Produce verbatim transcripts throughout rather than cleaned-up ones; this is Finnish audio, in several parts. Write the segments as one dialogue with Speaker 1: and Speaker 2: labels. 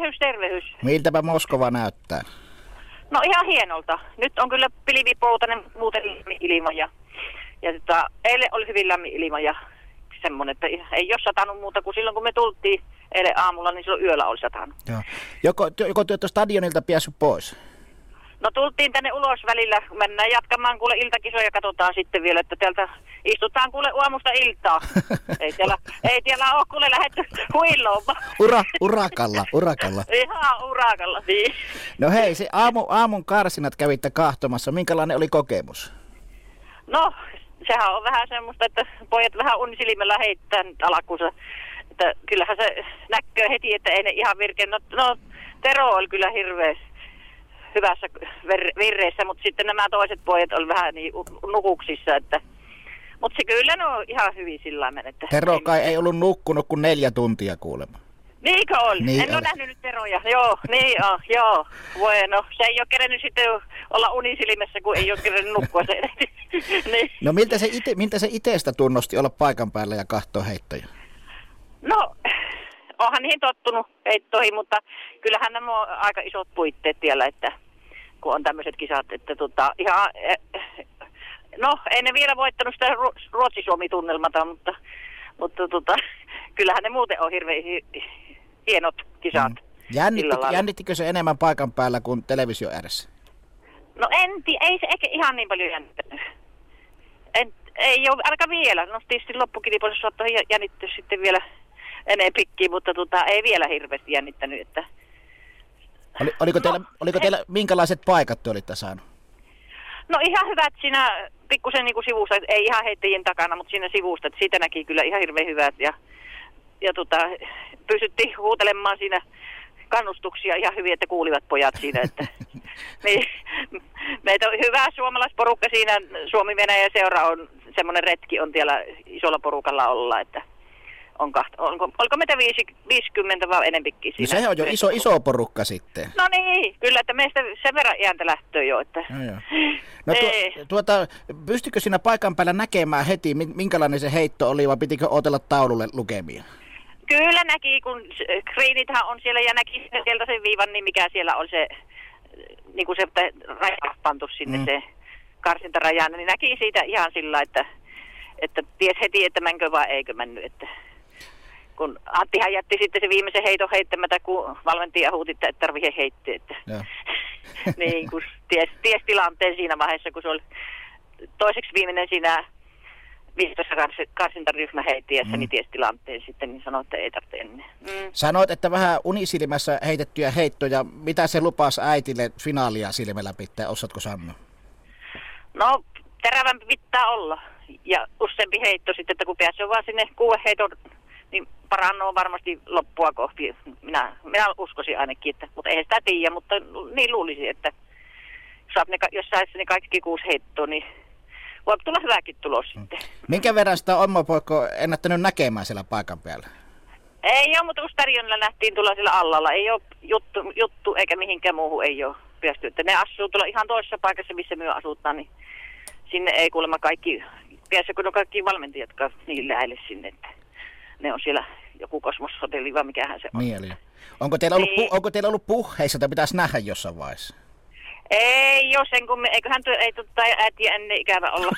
Speaker 1: tervehys, tervehys.
Speaker 2: Miltäpä Moskova näyttää?
Speaker 1: No ihan hienolta. Nyt on kyllä pilvipoutainen muuten ilma ja, ja tota, eilen oli hyvin lämmin ilma ja semmoinen, että ei ole satanut muuta kuin silloin kun me tultiin eilen aamulla, niin silloin yöllä oli satanut.
Speaker 2: Joo. Joko, joko te olette stadionilta päässyt pois?
Speaker 1: No tultiin tänne ulos välillä, mennään jatkamaan kuule iltakisoja ja katsotaan sitten vielä, että täältä istutaan kuule aamusta iltaa. ei siellä, ei siellä ole kuule lähdetty huilloon.
Speaker 2: Ura, urakalla, urakalla.
Speaker 1: Ihan urakalla, niin.
Speaker 2: No hei, se aamu, aamun karsinat kävitte kahtomassa, minkälainen oli kokemus?
Speaker 1: No, sehän on vähän semmoista, että pojat vähän unisilmällä heittää nyt alkuunsa. Että kyllähän se näkyy heti, että ei ne ihan virkeä. No, no Tero oli kyllä hirveä hyvässä virreissä, mutta sitten nämä toiset pojat oli vähän niin nukuksissa, että mutta se kyllä ne on ihan hyvin sillä tavalla, että
Speaker 2: Tero kai ei ollut nukkunut kuin neljä tuntia kuulemma.
Speaker 1: Niinkö oli?
Speaker 2: Niin
Speaker 1: en
Speaker 2: oli.
Speaker 1: ole nähnyt nyt Teroja. Joo, niin on, joo. Bueno, se ei ole kerennyt sitten olla unisilmässä, kun ei ole kerennyt nukkua se. niin.
Speaker 2: No miltä se, ite, miltä se itestä tunnosti olla paikan päällä ja kahtoo heittoja?
Speaker 1: No, onhan niihin tottunut heittoihin, mutta kyllähän nämä on aika isot puitteet vielä, että kun on tämmöiset kisat, että tota, ihan, no ei ne vielä voittanut sitä Ruotsi-Suomi-tunnelmata, mutta, mutta tota, kyllähän ne muuten on hirveän hienot kisat.
Speaker 2: Mm. Jännitti, jännittikö se enemmän paikan päällä kuin televisio ääressä?
Speaker 1: No en tiedä, ei se ehkä ihan niin paljon jännittänyt. En, ei ole ainakaan vielä, no tietysti loppukilipoissa saattaa jännittyä sitten vielä enempikkiin, mutta tota, ei vielä hirveästi jännittänyt, että
Speaker 2: Oli, oliko,
Speaker 1: no,
Speaker 2: teillä, oliko teillä,
Speaker 1: he...
Speaker 2: minkälaiset paikat te olitte saanut?
Speaker 1: No ihan hyvät siinä pikkusen niin kuin sivusta, ei ihan heittäjien takana, mutta siinä sivusta, että siitä näki kyllä ihan hirveän hyvät ja, ja tota, pystyttiin huutelemaan siinä kannustuksia ihan hyvin, että kuulivat pojat siinä, että niin, meitä on hyvä suomalaisporukka siinä, Suomi-Venäjä seura on, semmoinen retki on siellä isolla porukalla olla, että on kahta, onko, oliko meitä viisikymmentä vai enempikin siinä?
Speaker 2: No sehän on jo iso, iso porukka sitten.
Speaker 1: No niin, kyllä, että meistä sen verran ääntä lähtöä jo. Että...
Speaker 2: No, joo. No tu, tuota, pystykö siinä paikan päällä näkemään heti, minkälainen se heitto oli, vai pitikö odotella taululle lukemia?
Speaker 1: Kyllä näki, kun screenithän on siellä ja näki sieltä sen viivan, niin mikä siellä on se, niin kuin se raja pantu sinne mm. se karsintarajaan, niin näki siitä ihan sillä, että, että ties heti, että menkö vai eikö mennyt, että kun Anttihan jätti sitten se viimeisen heiton heittämättä, kun valmentaja huuti, että et tarvitse heittää. Että niin, kun ties, ties tilanteen siinä vaiheessa, kun se oli toiseksi viimeinen siinä viisitoista karsintaryhmä heittiessä, mm. niin ties tilanteen sitten, niin sanoi, että ei tarvitse ennen. Mm.
Speaker 2: Sanoit, että vähän unisilmässä heitettyjä heittoja. Mitä se lupasi äitille finaalia silmällä pitää, osaatko sanoa?
Speaker 1: No, terävämpi pitää olla. Ja useampi heitto sitten, että kun pääsee vaan sinne kuuden heiton, niin parannoo varmasti loppua kohti. Minä, minä uskoisin ainakin, että, mutta eihän sitä tiedä, mutta niin luulisin, että saat ne, jos saisi ne kaikki kuusi heittoa, niin voi tulla hyväkin tulos sitten.
Speaker 2: Minkä verran sitä on oma poikko ennättänyt näkemään siellä paikan päällä?
Speaker 1: Ei ole, mutta Ustarionilla nähtiin tulla sillä allalla. Ei ole juttu, juttu eikä mihinkään muuhun ei ole päästy. Että ne asuu tuolla ihan toisessa paikassa, missä me asutaan, niin sinne ei kuulemma kaikki pääse, kun on kaikki valmentajat, jotka niin lähelle sinne, että ne on siellä joku kosmoshotelli vai mikähän se on.
Speaker 2: Mieli. Onko teillä ollut,
Speaker 1: niin.
Speaker 2: pu, onko teillä ollut puheissa, että pitäisi nähdä jossain vaiheessa?
Speaker 1: Ei jos sen kun me, eiköhän tuo, ei tota äitiä ennen ikävä olla.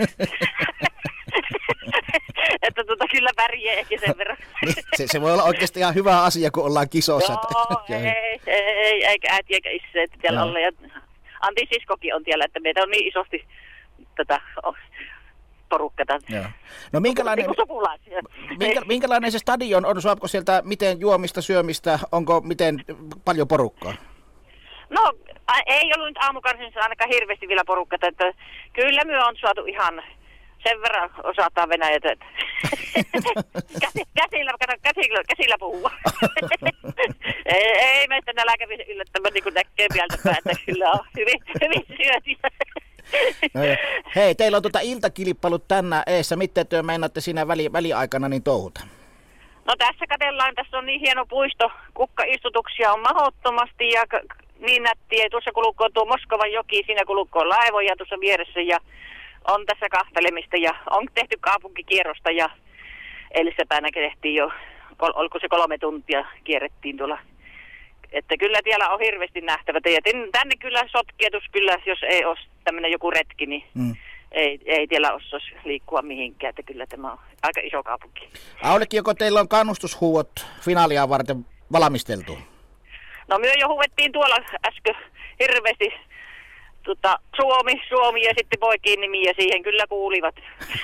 Speaker 1: että tota kyllä pärjää ehkä sen verran.
Speaker 2: niin, se, se voi olla oikeasti ihan hyvä asia, kun ollaan kisossa.
Speaker 1: Joo, ei, ei, eikä äiti eikä isä, että siellä no. olla. Ja Antin siskokin on siellä, että meitä on niin isosti tätä porukkaa.
Speaker 2: Joo. No minkälainen,
Speaker 1: niin
Speaker 2: minkä, minkälainen se stadion on? Saatko sieltä miten juomista, syömistä? Onko miten paljon porukkaa?
Speaker 1: No ei ollut nyt aamukarsinsa ainakaan hirveästi vielä porukkaa, että kyllä me on saatu ihan sen verran osataan venäjätä, että käsillä, kato, käsillä, käsillä puhua. ei, ei meistä nälkävissä yllättämään niin kuin näkee pieltä päätä, kyllä on hyvin, hyvin syötiä.
Speaker 2: No hei, teillä on tuota iltakilpailut tänään eessä. Miten te meinaatte siinä väli, väliaikana niin touhuta?
Speaker 1: No tässä katsellaan, tässä on niin hieno puisto, kukkaistutuksia on mahdottomasti ja niin nättiä. Tuossa kulukoo tuo Moskovan joki, siinä kulukoo laivoja tuossa vieressä ja on tässä kahtelemista ja on tehty kaupunkikierrosta ja eilissä päivänä tehtiin jo, oliko se kolme tuntia kierrettiin tuolla Että kyllä siellä on hirveästi nähtävät. Ja tänne kyllä sotkeutus kyllä, jos ei ole tämmöinen joku retki, niin mm. ei, ei tiellä osaisi liikkua mihinkään. Että kyllä tämä on aika iso kaupunki.
Speaker 2: Aulikki, joko teillä on kannustushuuot finaalia varten valmisteltu?
Speaker 1: No me jo huvettiin tuolla äsken hirveästi tota, Suomi, Suomi ja sitten poikien nimi ja siihen kyllä kuulivat.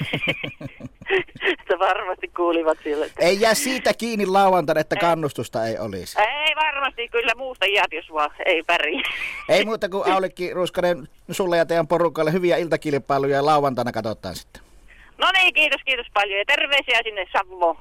Speaker 1: Että varmasti kuulivat siellä.
Speaker 2: Ei jää siitä kiinni lauantaina, että kannustusta ei olisi.
Speaker 1: Ei varmasti, kyllä muusta jäät, jos vaan ei pärjää.
Speaker 2: Ei muuta kuin Aulikki Ruuskanen, sulle ja teidän porukalle hyviä iltakilpailuja ja lauantaina katsotaan sitten.
Speaker 1: No niin, kiitos, kiitos paljon ja terveisiä sinne Savoon.